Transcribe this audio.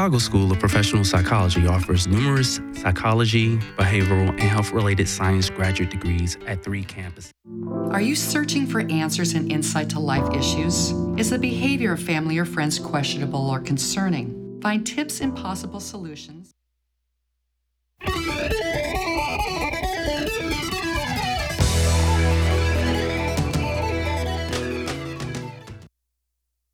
Chicago School of Professional Psychology offers numerous psychology, behavioral, and health-related science graduate degrees at 3 campuses. Are you searching for answers and insight to life issues? Is the behavior of family or friends questionable or concerning? Find tips and possible solutions.